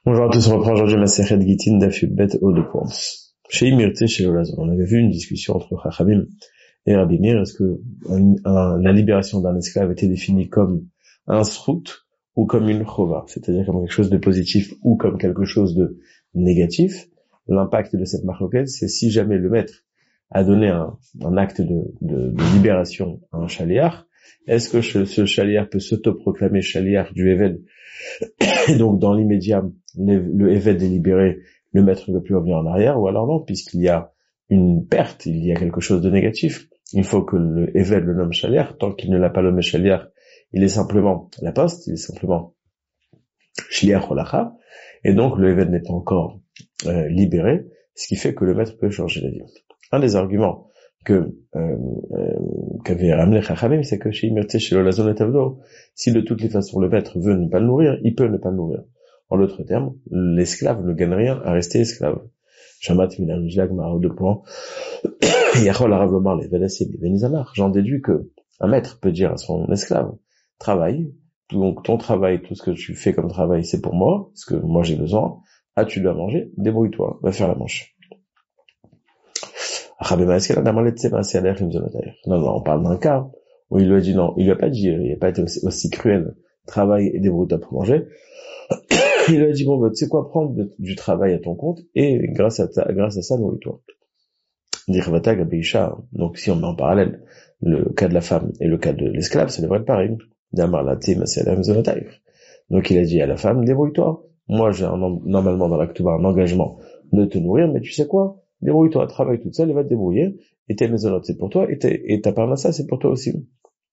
Bonjour à tous, on reprend aujourd'hui Masechet Gittin Daf Bet au 2 points. Chez Imirte, chez Olazon, on avait vu une discussion entre Chachamim et Rabbi Meir. Est-ce que la libération d'un esclave était définie comme un srout ou comme une chova, c'est-à-dire comme quelque chose de positif ou comme quelque chose de négatif? L'impact de cette marloquette, c'est si jamais le maître a donné un acte de libération à un chaliar, est-ce que ce chaliar peut s'autoproclamer chaliar du Eved? Et donc, dans l'immédiat, le Eved est libéré, le maître ne peut plus revenir en arrière, ou alors non, puisqu'il y a une perte, il y a quelque chose de négatif. Il faut que le Eved le nomme chaliar. Tant qu'il ne l'a pas nommé chaliar, il est simplement la poste, il est simplement shliach holacha, et donc le Eved n'est pas encore libéré, ce qui fait que le maître peut changer la vie. Un des arguments qu'avait ramené Chachamim, c'est que chez Imirte, chez Olazon et Tavdo, si de toutes les façons le maître veut ne pas le nourrir, il peut ne pas le nourrir. En d'autres termes, l'esclave ne gagne rien à rester esclave. Shamat minam jilag ma'ar 2 points. Yachol arav lomar les velassim benizamar. J'en déduis que un maître peut dire à son esclave, travaille, donc ton travail, tout ce que tu fais comme travail, c'est pour moi, ce que moi j'ai besoin. Ah, tu dois manger, débrouille-toi, va faire la manche. Non, on parle d'un cas où il lui a dit non, il lui a pas dit, il n'a pas été aussi cruel, travaille et débrouille-toi pour manger. Il lui a dit bon, bah, tu sais quoi, prends du travail à ton compte et grâce à ça, nourris-toi. Donc si on met en parallèle le cas de la femme et le cas de l'esclave, ça devrait être pareil. Donc il a dit à la femme, débrouille-toi. Moi j'ai normalement dans l'acte un engagement de te nourrir, mais tu sais quoi, débrouille-toi, travaille toute seule et va te débrouiller, et tes maisonnotes c'est pour toi, et ta parnassa c'est pour toi aussi.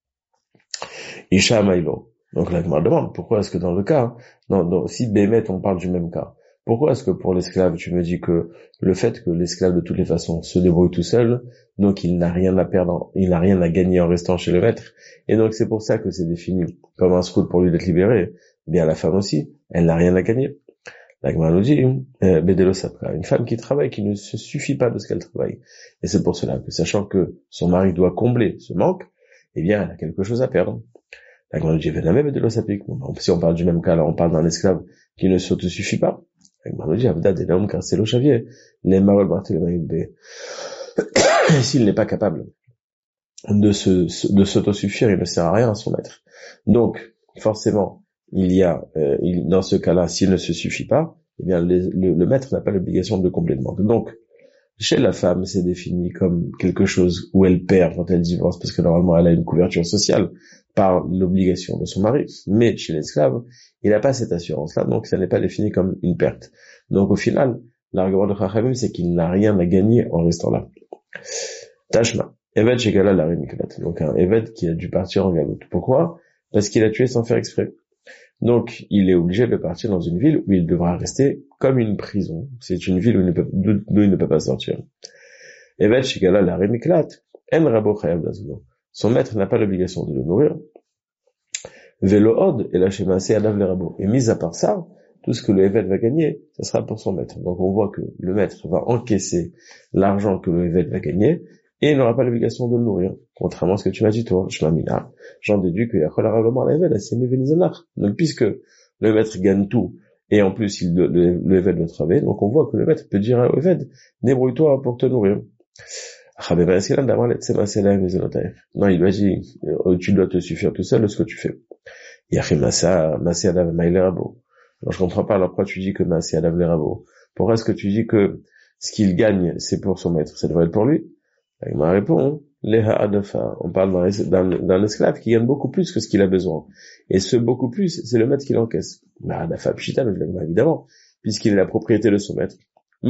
Isha Maïlo. Donc la Gemara demande, pourquoi est-ce que dans le cas, si Bémet on parle du même cas, pourquoi est-ce que pour l'esclave tu me dis que le fait que l'esclave de toutes les façons se débrouille tout seul, donc il n'a rien à perdre, il n'a rien à gagner en restant chez le maître, et donc c'est pour ça que c'est défini comme un scout pour lui d'être libéré, bien la femme aussi, elle n'a rien à gagner. La Gemara nous dit, Bedelo Sapra, une femme qui travaille, qui ne se suffit pas de ce qu'elle travaille. Et c'est pour cela que, sachant que son mari doit combler ce manque, eh bien, elle a quelque chose à perdre. La Gemara nous dit, Vename Bedelo Sapik. Si on parle du même cas, là, on parle d'un esclave qui ne s'autosuffit pas. La Gemara nous dit, Avda Denaum Karcelo Chavier, les Marol Barthélémaïd. S'il n'est pas capable de s'autosuffire, il ne sert à rien à son maître. Donc, forcément, dans ce cas-là, s'il ne se suffit pas, eh bien le maître n'a pas l'obligation de combler le manque. Donc, chez la femme, c'est défini comme quelque chose où elle perd quand elle divorce, parce que normalement elle a une couverture sociale par l'obligation de son mari. Mais chez l'esclave, il n'a pas cette assurance-là, donc ça n'est pas défini comme une perte. Donc au final, l'argument de Chachamim, c'est qu'il n'a rien à gagner en restant là. Tashma. Eved Shegala la Miklat. Donc un Eved qui a dû partir en galoute. Pourquoi? Parce qu'il a tué sans faire exprès. Donc, il est obligé de partir dans une ville où il devra rester comme une prison. C'est une ville d'où il ne peut pas sortir. Evet Shigala la Remiklat, En Rabo Chayav Lazuno. Son maître n'a pas l'obligation de le nourrir. Velo Od et la Shemase Adav le Rabo. Et mis à part ça, tout ce que le Evet va gagner, ça sera pour son maître. Donc on voit que le maître va encaisser l'argent que le Evet va gagner, et il n'aura pas l'obligation de le nourrir. Contrairement à ce que tu m'as dit, toi, Shmamina. J'en déduis que Yachol Aravlomar l'Eved, c'est Mevenizanach. Donc, puisque le maître gagne tout, et en plus, le Eved doit travailler, donc on voit que le maître peut dire à Eved, débrouille-toi pour te nourrir. Non, il lui a dit, tu dois te suffire tout seul de ce que tu fais. Alors, je comprends pas, alors pourquoi tu dis que Maaseh Adav le Rabo? Pourquoi est-ce que tu dis que ce qu'il gagne, c'est pour son maître? Ça devrait être pour lui? Il m'a répondu, on parle d'un esclave qui gagne beaucoup plus que ce qu'il a besoin. Et ce beaucoup plus, c'est le maître qui l'encaisse. Évidemment, puisqu'il est la propriété de son maître.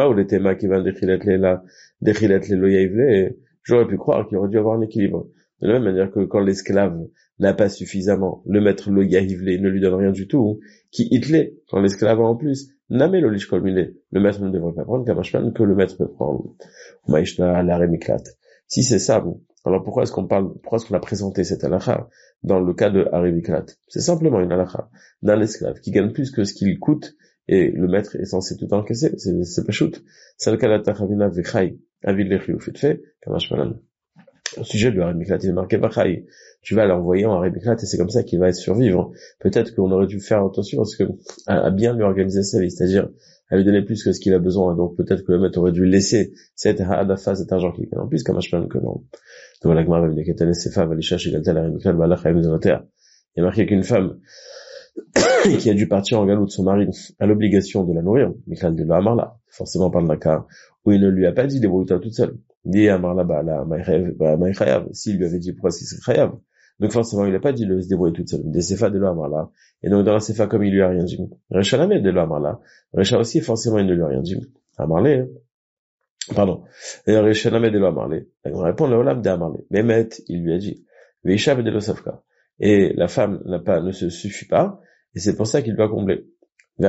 J'aurais pu croire qu'il aurait dû avoir un équilibre. De la même manière que quand l'esclave n'a pas suffisamment, le maître lo yahivle ne lui donne rien du tout, qui hitlé, quand l'esclave a en plus, namé lo lishkol mile, le maître ne devrait pas prendre kamashman que le maître peut prendre. Maïshna la remiklat. Si c'est ça, bon, alors pourquoi est-ce qu'on a présenté cette halakha dans le cas de Haribiklat? C'est simplement une halakha d'un esclave qui gagne plus que ce qu'il coûte et le maître est censé tout encaisser. C'est pas shoot. C'est le cas de Tachavina Vechai, Avid Lechi ou Fitfe, Kamashmanan. Au sujet de Harry Miklat, il est marqué Vachai. Tu vas l'envoyer en Harry Miklat et c'est comme ça qu'il va survivre. Peut-être qu'on aurait dû faire attention à bien lui organiser sa vie, c'est-à-dire à lui donner plus que ce qu'il a besoin. Donc peut-être que le maître aurait dû laisser cet argent qu'il gagne en plus, comme je que non. Donc la Gemara va venir qu'elle ses femmes, va aller chercher quelqu'un Harry Miklat, va l'achat de la terre. Il est marqué qu'une femme qui a dû partir en galop de son mari a l'obligation de la nourrir. Miklat de la Amarla, forcément par le cas où il ne lui a pas dit débrouille-toi toute seule. Dit Amarla la Maïchayav, s'il lui avait dit pourquoi c'est Chayav. Donc forcément il n'a pas dit de se débrouiller toute seule. Des Sefa de Amarla. Et donc dans la Sefa comme il lui a rien dit. Recha la de Amarla. Recha aussi forcément il ne lui a rien dit. Amarlé, pardon. Et Recha la de Amarlé. On répond le Olam de Amarlé. Bémet, il lui a dit. Veishav de l'Osafka. Et la femme ne se suffit pas. Et c'est pour ça qu'il doit combler. Mais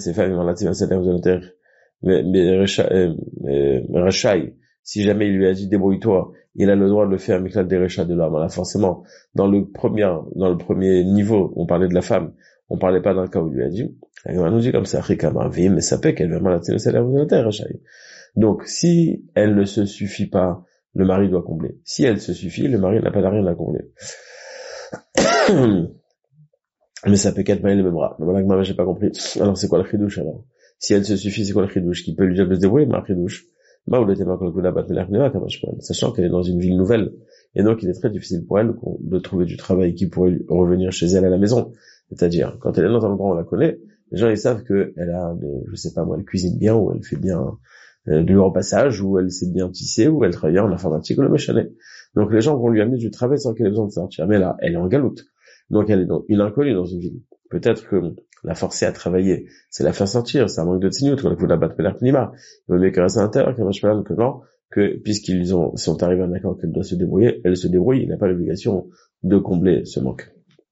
Rachai, si jamais il lui a dit débrouille-toi, il a le droit de le faire Miklat des Recha de l'homme. Alors forcément, dans le premier niveau, on parlait de la femme, on parlait pas d'un cas où il lui a dit. Elle nous dit comme ça, mais ça peut qu'elle va donc, si elle ne se suffit pas, le mari doit combler. Si elle se suffit, le mari n'a pas rien à combler. Mais ça peut qu'être mal les mêmes bras. Mais voilà que moi j'ai pas compris. Alors c'est quoi le chidouche alors? Si elle se suffit, c'est quoi le chidouche? Qui peut lui dire de se débrouiller, ma chidouche? Sachant qu'elle est dans une ville nouvelle. Et donc il est très difficile pour elle de trouver du travail qui pourrait revenir chez elle à la maison. C'est-à-dire, quand elle est dans un endroit où on la connaît, les gens ils savent que elle a je sais pas moi, elle cuisine bien, ou elle fait bien du repassage, ou elle sait bien tisser, ou elle travaille en informatique, ou le méchanet. Donc les gens vont lui amener du travail sans qu'elle ait besoin de sortir. Mais là, elle est en galoute. Donc elle est une inconnue dans une ville. Peut-être que la forcer à travailler, c'est la faire sortir, c'est un manque de tignout, qu'on a voulu la battre l'air climat. Il vaut mieux qu'elle reste à l'intérieur, qu'elle marche pas que non, que puisqu'ils sont arrivés à un accord qu'elle doit se débrouiller, elle se débrouille, il n'a pas l'obligation de combler ce manque.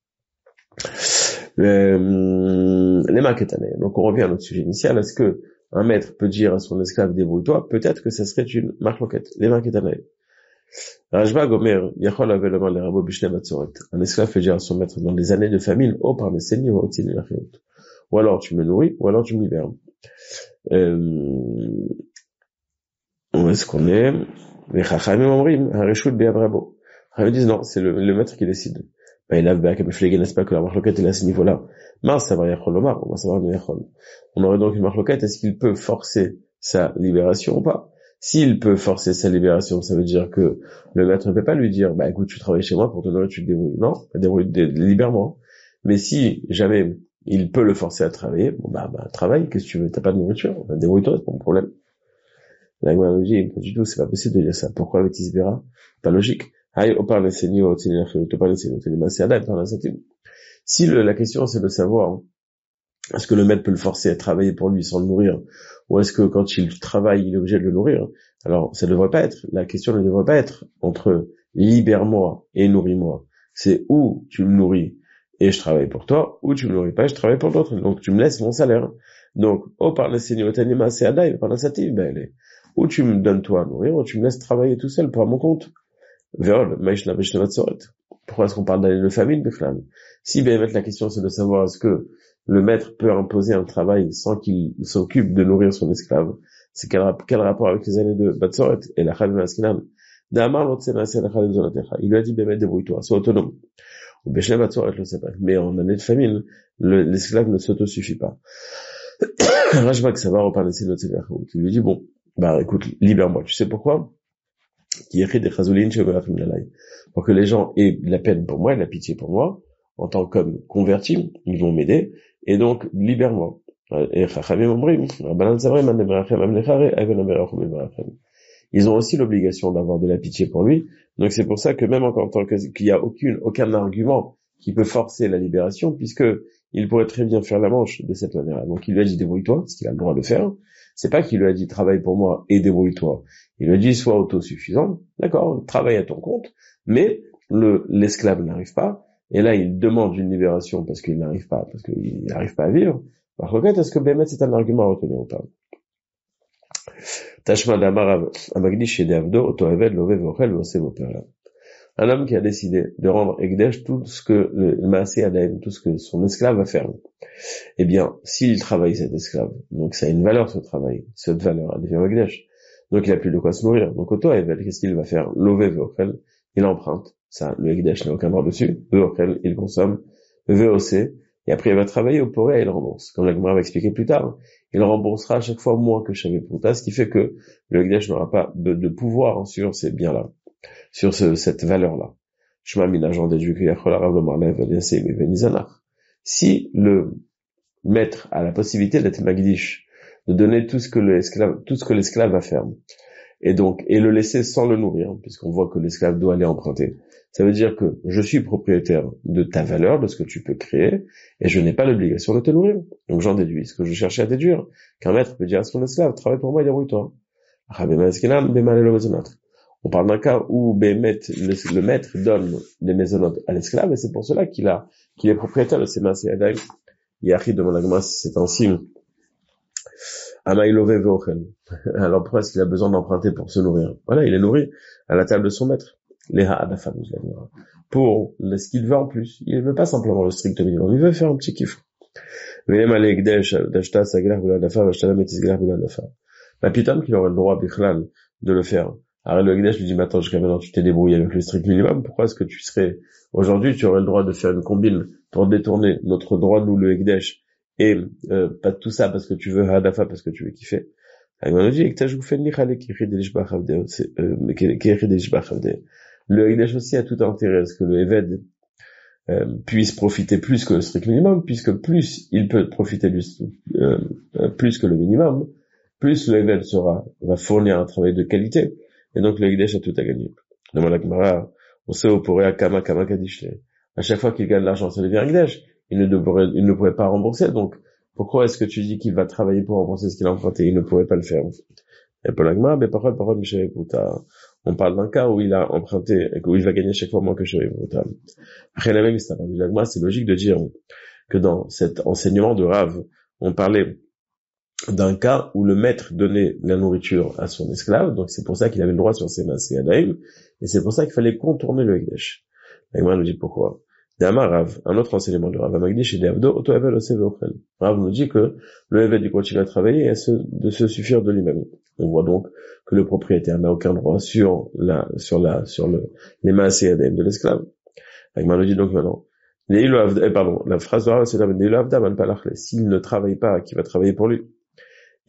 Les maquetanais. Donc on revient à notre sujet initial. Est-ce que un maître peut dire à son esclave débrouille-toi? Peut-être que ça serait une marloquette. Les maquetanais. Rajba Gomer, Yachol avait le mal les rabots bishne batsoret. Un esclave fait dire à son maître dans des années de famine, oh par mes seigneurs, au tine l'achirut. Ou alors tu me nourris, ou alors tu me libères. Où est-ce qu'on est? Les chachamim omrim, hareshut be'abrabo. Ils disent non, c'est le maître qui décide. Ben, il a be'a comme flégué, n'est-ce pas que la marloquette est à ce niveau-là? Mars, ça va Yachol Omar, on va savoir le Yachol. On aurait donc une marloquette, est-ce qu'il peut forcer sa libération ou pas? S'il peut forcer sa libération, ça veut dire que le maître ne peut pas lui dire, bah écoute, tu travailles chez moi pour te nourrir, tu te débrouilles. Non, libère-moi. Mais si jamais il peut le forcer à travailler, bon bah travaille, qu'est-ce que tu veux, t'as pas de nourriture, bah, débrouille-toi, c'est pas mon problème. La Gemara nous dit, pas du tout, c'est pas possible de dire ça. Pourquoi avec Isbera? Pas logique. Si la question c'est de savoir, est-ce que le maître peut le forcer à travailler pour lui sans le nourrir, ou est-ce que quand il travaille, il est obligé de le nourrir? Alors, ça devrait pas être, la question ne devrait pas être entre libère-moi et nourris-moi. C'est ou tu me nourris et je travaille pour toi, ou tu me nourris pas et je travaille pour l'autre. Donc, tu me laisses mon salaire. Donc, par le Seigneur, c'est Adaï, par la Sativ, ben, ou tu me donnes toi à nourrir, ou tu me laisses travailler tout seul pour mon compte. Pourquoi est-ce qu'on parle d'aller de famine, Bechlan? Si, ben, la question c'est de savoir est-ce que le maître peut imposer un travail sans qu'il s'occupe de nourrir son esclave. C'est quel rapport avec les années de Batsoret et la Khalim Askinan? Il lui a dit, ben, débrouille-toi, sois autonome. Ou Bechne Batsoret, je le sais pas. Mais en année de famine, l'esclave ne s'autosuffit pas. Rajbak, ça va reparler de notre sévère. Il lui dit, bon, bah, écoute, libère-moi. Tu sais pourquoi? Pour que les gens aient de la peine pour moi et de la pitié pour moi, en tant qu'homme converti, ils vont m'aider, et donc, libère-moi. Ils ont aussi l'obligation d'avoir de la pitié pour lui, donc c'est pour ça que même en tant qu'il y a aucun argument qui peut forcer la libération, puisque il pourrait très bien faire la manche de cette manière-là. Donc il lui a dit débrouille-toi, parce qu'il a le droit de le faire. C'est pas qu'il lui a dit travaille pour moi et débrouille-toi. Il lui a dit sois autosuffisant, d'accord, travaille à ton compte, mais l'esclave n'arrive pas, et là il demande une libération parce qu'il n'arrive pas à vivre. Par contre, est-ce que Bémet c'est un argument à retenir ou pas? Tashma d'Amar Amagdish et d'Avdo, Otoevel, Lové, Vochel, Vosé, Vopera. Un homme qui a décidé de rendre Egdesh tout ce que le Maasé Adaim, tout ce que son esclave va faire. Eh bien, s'il travaille cet esclave, donc ça a une valeur ce travail, cette valeur, elle devient Egdesh. Donc il a plus de quoi se nourrir. Donc Otoevel, qu'est-ce qu'il va faire? Lové, Vochel, il emprunte, ça, le Ekdesh n'a aucun droit dessus, auquel il consomme, VOC, et après il va travailler au Poré et il rembourse. Comme la Gemara va expliquer plus tard, il remboursera à chaque fois moins que Shavé Pruta, ce qui fait que le Ekdesh n'aura pas de pouvoir sur ces biens-là, sur cette valeur-là. Shema min j'en déduis que Yachol Arav Marlev Eliassim Benizanach. Si le maître a la possibilité d'être Magdish, de donner tout ce que l'esclave va faire, et le laisser sans le nourrir, puisqu'on voit que l'esclave doit aller emprunter. Ça veut dire que je suis propriétaire de ta valeur, de ce que tu peux créer, et je n'ai pas l'obligation de te nourrir. Donc j'en déduis ce que je cherchais à déduire, qu'un maître peut dire à son esclave, travaille pour moi et débrouille-toi. On parle d'un cas où le maître donne des maisonnotes à l'esclave, et c'est pour cela qu'il est propriétaire de ses mains. Yachi demande à Gma si c'est un signe. Amailove veochen. Alors pourquoi est-ce qu'il a besoin d'emprunter pour se nourrir? Voilà, il est nourri à la table de son maître. Pour ce qu'il veut en plus. Il ne veut pas simplement le strict minimum, il veut faire un petit kiff. Mais pitam qu'il aurait le droit bichlal de le faire. Alors le Ekdesh lui dit, mais attends, jusqu'à maintenant tu t'es débrouillé avec le strict minimum, pourquoi est-ce que aujourd'hui tu aurais le droit de faire une combine pour détourner notre droit, nous le Ekdesh, et pas tout ça parce que tu veux hadafa, parce que tu veux kiffer. Le Ekdesh aussi a tout intérêt à ce que le Eved puisse profiter plus que le strict minimum, puisque plus il peut profiter plus que le minimum, plus le Eved va fournir un travail de qualité, et donc le Ekdesh a tout à gagner. Dans la Gemara, on sait au Poré à Kama Kadishle. À chaque fois qu'il gagne de l'argent, ça devient Ekdesh. Il ne pourrait pas rembourser, donc pourquoi est-ce que tu dis qu'il va travailler pour rembourser ce qu'il a emprunté? Il ne pourrait pas le faire. Et pour la Gemara, parole, Michel Pouta. On parle d'un cas où il a emprunté, où il va gagner chaque fois moins que Shavé Pouta. Après la même histoire, c'est logique de dire que dans cet enseignement de Rav, on parlait d'un cas où le maître donnait la nourriture à son esclave, donc c'est pour ça qu'il avait le droit sur ses mains, c'est Adaïm, et c'est pour ça qu'il fallait contourner le Ekdesh. La Gemara nous dit pourquoi. D'Amar Rav, un autre enseignement de Rav Magdish et d'Avdo, Oto Evel Osev Ochel. Rav nous dit que le Eved il continue à travailler et de se suffire de lui-même. On voit donc que le propriétaire n'a aucun droit sur les mains de l'esclave. La Gemara nous dit donc maintenant, la phrase de Rav c'est s'il ne travaille pas, qui va travailler pour lui? Si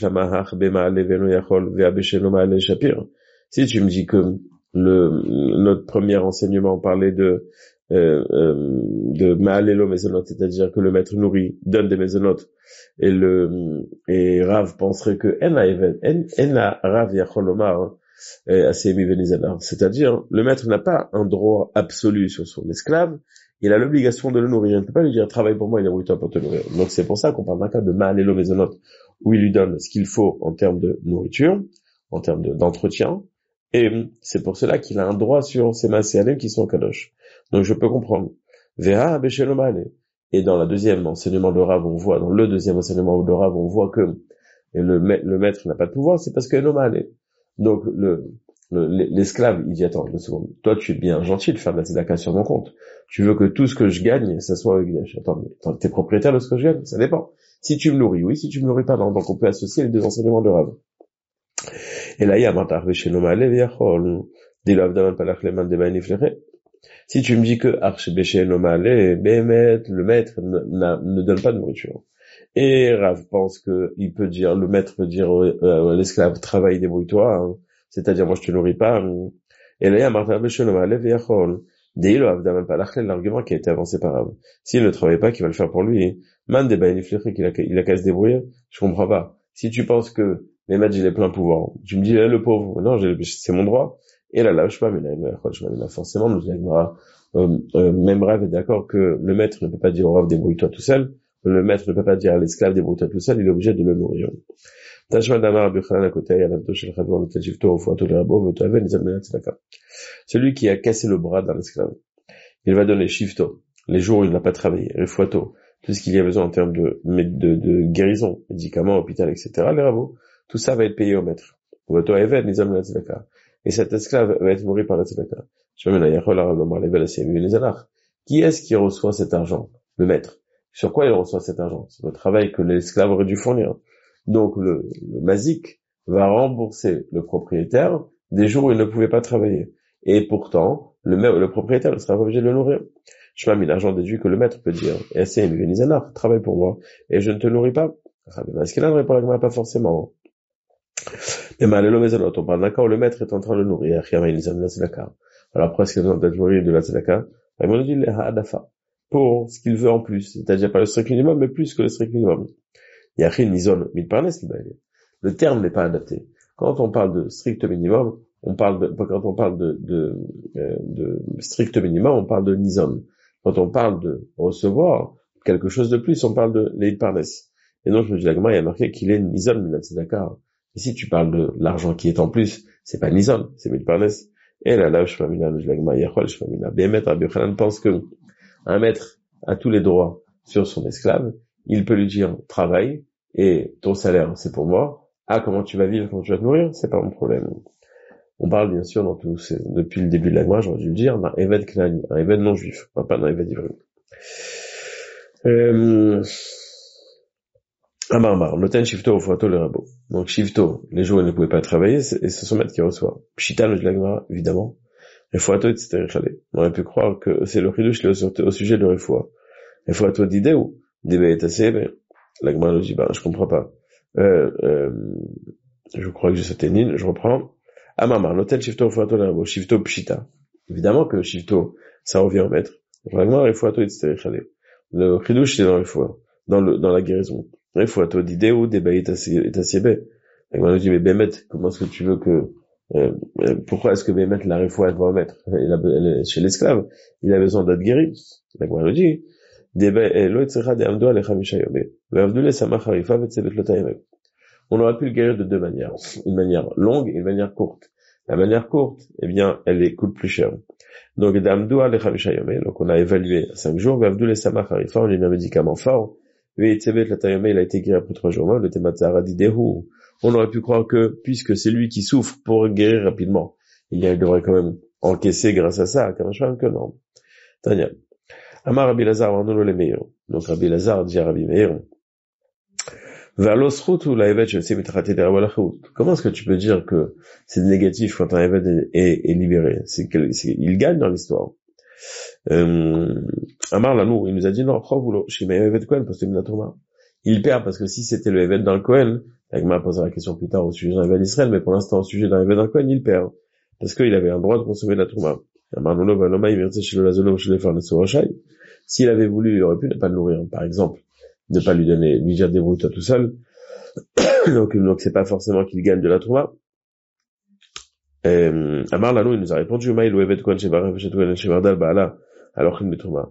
tu me dis que notre premier enseignement parlait de Ma'alelo Mezonot, c'est-à-dire que le maître nourrit, donne des Mezonot, et Rav penserait que Ena Rav Yachol Omar, c'est-à-dire le maître n'a pas un droit absolu sur son esclave, il a l'obligation de le nourrir. Il ne peut pas lui dire travaille pour moi, il débrouille-toi pour te nourrir. Donc c'est pour ça qu'on parle d'un cas de Ma'alelo Mezonot, où il lui donne ce qu'il faut en termes de nourriture, en termes d'entretien, et c'est pour cela qu'il a un droit sur ces Maaséalim qui sont Kadosh. Donc je peux comprendre. Vera Beshelomale. Et dans le deuxième enseignement de Rav, on voit que le maître n'a pas de pouvoir, c'est parce que Enomale. Donc l'esclave, il dit attends, 2 secondes. Toi, tu es bien gentil de faire de la tzedaka sur mon compte. Tu veux que tout ce que je gagne, ça soit avec Ekdesh. Attends, t'es propriétaire de ce que je gagne? Ça dépend. Si tu me nourris, oui. Si tu me nourris pas, non. Donc on peut associer les deux enseignements de Rav. Et là, il y a Matar Beshelomale Viachol. Si tu me dis que le maître ne donne pas de nourriture, et Rav pense que le maître peut dire à l'esclave travaille, débrouille-toi, hein, c'est-à-dire moi je te nourris pas, et là il y a l'argument qui a été avancé par Rav. S'il ne travaille pas, qui va le faire pour lui, il a qu'à se débrouiller. Je comprends pas. Si tu penses que les maîtres il est plein pouvoir, tu me dis le pauvre, non, c'est mon droit. Et là, je sais pas, mais là, forcément, nous aimera, même Rav est d'accord que le maître ne peut pas dire au Rav débrouille-toi tout seul, le maître ne peut pas dire à l'esclave débrouille-toi tout seul, il est obligé de le nourrir. Celui qui a cassé le bras d'un esclave, il va donner shifto, les jours où il n'a pas travaillé, refuato, tout ce qu'il y a besoin en termes de guérison, médicaments, hôpital, etc., les rabots, tout ça va être payé au maître. Et cet esclave va être nourri par la tzedaka. Qui est-ce qui reçoit cet argent? Le maître. Sur quoi il reçoit cet argent? C'est le travail que l'esclave aurait dû fournir. Donc le mazik va rembourser le propriétaire des jours où il ne pouvait pas travailler. Et pourtant, le propriétaire ne sera pas obligé de le nourrir. Shema min, j'en déduis que le maître peut dire, essaye, mais travaille pour moi, et je ne te nourris pas. Est-ce qu'il en répond la Gemara? Pas forcément. Et malelo mezalot, on parle d'accord, le maître est en train de le nourrir. Alors après, est-ce qu'il a besoin d'être nourri de la tzedaka? Il m'a dit, ha'adafa. Pour ce qu'il veut en plus. C'est-à-dire pas le strict minimum, mais plus que le strict minimum. Yachin nizon mitparnes kibaïl. Le terme n'est pas adapté. Quand on parle de strict minimum, quand on parle de strict minimum, on parle de nizon. Quand on parle de recevoir quelque chose de plus, on parle de leitparnes. Et donc, je me dis, la Gemara, il y a marqué qu'il est nizon min la tzedaka. Ici, tu parles de l'argent qui est en plus, c'est pas nizon, c'est mitparnes. Et là, je pense que un maître a tous les droits sur son esclave. Il peut lui dire, travaille, et ton salaire, c'est pour moi. Ah, comment tu vas vivre, comment tu vas te nourrir, c'est pas mon problème. On parle, bien sûr, depuis le début de la Gemara, j'aurais dû le dire, d'un évêque knani, un évêque non juif, pas d'un évêque hébreu. Amar, noten shifto ufuato le rabo. Donc shifto, les jours où il ne pouvait pas travailler, et c'est son maître qui reçoit. Pshita, le Gemara, évidemment. Refuato, etc. On aurait pu croire que c'est le chidush au sujet de refoua. Refuato d'idée ou d'ibé et assez, la Gemara nous dit, je comprends pas. Je crois que j'ai sauté une ligne, je reprends. Amar, noten shifto ufuato le rabo. Shifto pshita. Évidemment que shifto, ça revient au maître. La Gemara, refuato, etc. Le chidush, c'est dans refoua, dans la guérison. Refuato d'idée ou d'ibé et assez. La Gemara nous dit, mais Bémet, comment est-ce que tu veux que pourquoi est-ce que Bémet la refoua va au maître? Chez l'esclave, il a besoin d'être guéri. La Gemara nous dit, on aurait pu le guérir de deux manières. Une manière longue et une manière courte. La manière courte, eh bien, elle coûte plus cher. Donc, donc on a évalué 5 jours, on lui a mis un médicament fort, il a été guéri après 3 jours. On aurait pu croire que, puisque c'est lui qui souffre pour guérir rapidement, il devrait quand même encaisser grâce à ça, que non. Tania. Amar Rabbi Lazar, on les meilleurs. Donc Rabbi Lazar dit à Rabbi Meir, comment est-ce que tu peux dire que c'est négatif quand un évêque est libéré? Il gagne dans l'histoire. Amar Lanou, il nous a dit non, il perd parce que si c'était le évêque dans le Kohen, Agma posera la question plus tard au sujet d'un évêque d'Israël, mais pour l'instant au sujet d'un évêque dans le Kohen, il perd. Parce qu'il avait un droit de consommer de la Touma. S'il avait voulu, il aurait pu ne pas le nourrir, par exemple, ne pas lui dire débrouille-toi tout seul. donc c'est pas forcément qu'il gagne de la Touma. Amar Lanou, il nous a répondu, alors qu'il met Touma.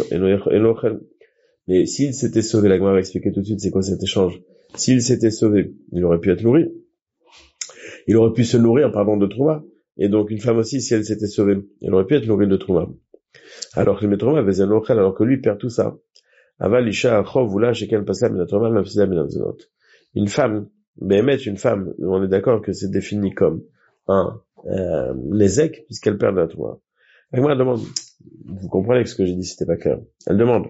Mais s'il s'était sauvé, la Gemara va expliquer tout de suite c'est quoi cet échange. S'il s'était sauvé, il aurait pu être nourri. Il aurait pu se nourrir, de Trouma. Et donc, une femme aussi, si elle s'était sauvée, elle aurait pu être nourrie de Trouma. Alors que le Trouma avait un ochel, alors que lui perd tout ça. Aval, Isha, Achov, Oula, Shekel, Paslam, Minatrouma, Mafsida, Minamzonot. Une femme, une femme, on est d'accord que c'est défini comme un Nezek, puisqu'elle perd de la Trouma. La Gemara demande, vous comprenez que ce que j'ai dit, c'était pas clair. Elle demande,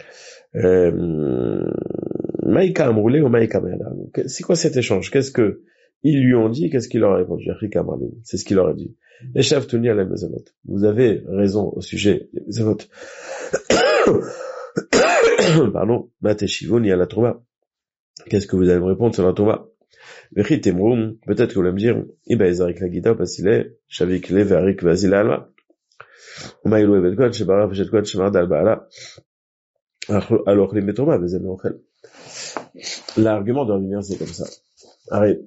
Maïka Amroulé ou Maïka Mela. C'est quoi cet échange? Qu'est-ce que ils lui ont dit? Qu'est-ce qu'il leur a répondu? C'est ce qu'il leur a dit. Echav Tuni à la Mezonot. Vous avez raison au sujet des Mezonot. Pardon. Mateshivoni à la Trouma. Qu'est-ce que vous allez me répondre sur la Trouma? Vechit Temroum. Peut-être que vous allez me dire, Iba Ezarik la Gita, parce qu'il est, Shavik le Varik Vazil Alma. Umaïlou Evedkot, Shebara, Vechetkot, Shemard Albaala. Alors, les Metroma, l'argument de revenir, c'est comme ça. Arrête.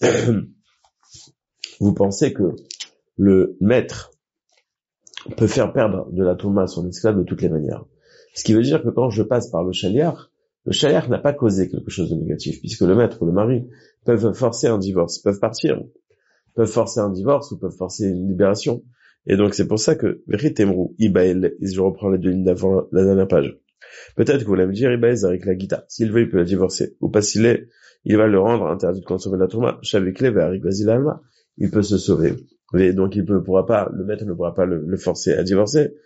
Vous pensez que le maître peut faire perdre de la touma à son esclave de toutes les manières. Ce qui veut dire que quand je passe par le shaliach n'a pas causé quelque chose de négatif, puisque le maître ou le mari peuvent forcer un divorce, peuvent partir, peuvent forcer un divorce ou peuvent forcer une libération. Et donc c'est pour ça que Veritemrou, Ibael, je reprends les deux lignes d'avant la dernière page. Peut-être que vous allez me dire, Ibael avec la guita. S'il veut, il peut la divorcer. Ou pas s'il est, il va le rendre interdit de consommer la touma. Shavikle Varik Vasil Alma. Il peut se sauver. Et donc le maître ne pourra pas le forcer à divorcer.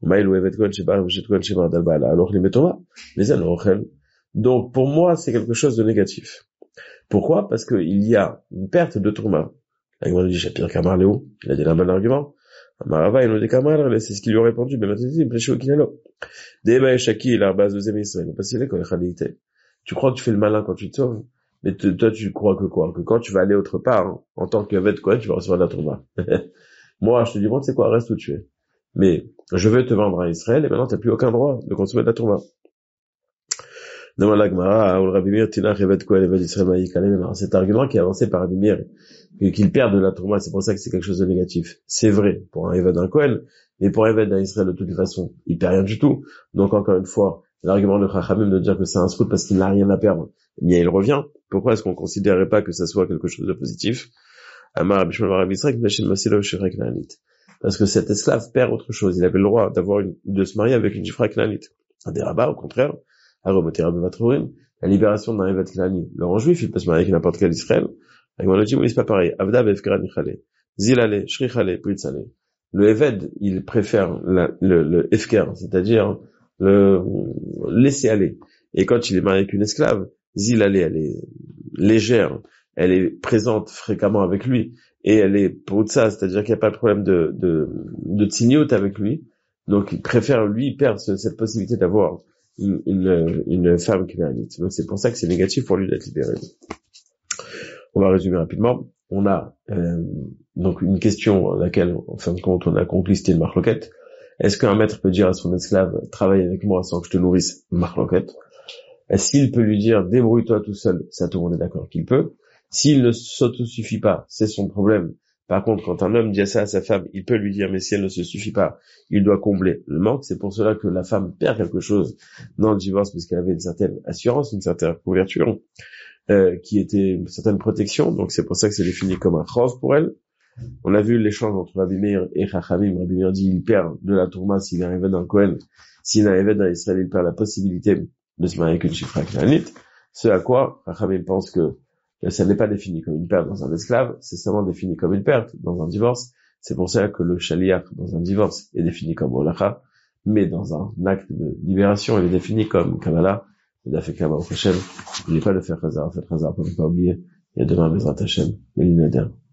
Alors les méthodes, les anochel. Donc pour moi, c'est quelque chose de négatif. Pourquoi? Parce qu'il y a une perte de touma. Il a dit Shapir Kamarléo, il a dit un bon argument. Amarava, il nous dit Kamar, c'est ce qu'il lui a répondu, ben maintenant, il plaichou kinalo. Deba Shaki, l'arba deuxième Israël. Parce qu'il est quand tu crois que tu fais le malin quand tu te sauves, mais toi, tu crois que quoi? Que quand tu vas aller autre part, hein, en tant qu'avec quoi, tu vas recevoir de la tourba. Moi, je te dis, bon, tu sais quoi, reste où tu es. Mais, je vais te vendre à Israël, et maintenant, t'as plus aucun droit de consommer de la tourba. Cet argument qui est avancé par Rabbi Meir, qu'il perd de la tourma, c'est pour ça que c'est quelque chose de négatif. C'est vrai pour un évêque d'un Kohen, mais pour un évêque d'un Israël de toute façon, il perd rien du tout. Donc encore une fois, l'argument de Chachamim de dire que c'est un srout parce qu'il n'a rien à perdre, eh bien il revient. Pourquoi est-ce qu'on considérerait pas que ça soit quelque chose de positif? Parce que cet esclave perd autre chose. Il avait le droit de se marier avec une Jifra Knanite. Un des rabbins, au contraire, la libération d'un évêque Knani. Le juif, il peut se marier avec n'importe quel Israël. C'est pas pareil. Avda befkera nichale. Zilale, shrichale, pritzale. Le Eved, il préfère le efker, c'est-à-dire le laisser aller. Et quand il est marié avec une esclave, Zilale, elle est légère, elle est présente fréquemment avec lui, et elle est prutza, c'est-à-dire qu'il n'y a pas de problème de tsignout avec lui. Donc il préfère, lui, perdre cette possibilité d'avoir une femme knaanite. Donc c'est pour ça que c'est négatif pour lui d'être libéré. On va résumer rapidement. On a donc une question à laquelle, en fin de compte, on a conclu c'était une marloquette. Est-ce qu'un maître peut dire à son esclave travaille avec moi sans que je te nourrisse? Marloquette. Est-ce qu'il peut lui dire débrouille-toi tout seul? Ça, tout le monde est d'accord qu'il peut. S'il ne s'autosuffit pas, c'est son problème. Par contre, quand un homme dit ça à sa femme, il peut lui dire, mais si elle ne se suffit pas, il doit combler le manque. C'est pour cela que la femme perd quelque chose dans le divorce, parce qu'elle avait une certaine assurance, une certaine couverture, qui était une certaine protection. Donc c'est pour ça que c'est défini comme un chov pour elle. On a vu l'échange entre Rabbi Meir et Chachamim. Rabbi Meir dit, il perd de la tourma s'il arrive dans le Kohen. S'il arrive dans Israël, il perd la possibilité de se marier avec une Shifra Knanite. Ce à quoi Chachamim pense que ça n'est pas défini comme une perte dans un esclave, c'est seulement défini comme une perte dans un divorce. C'est pour ça que le shaliach dans un divorce est défini comme holacha, mais dans un acte de libération, il est défini comme kabbalah. Il a fait kabbalah au Hashem. N'oubliez pas de faire chazar, faites chazar pour ne pas oublier. Et demain, Bezrat Hashem, Mélinadère.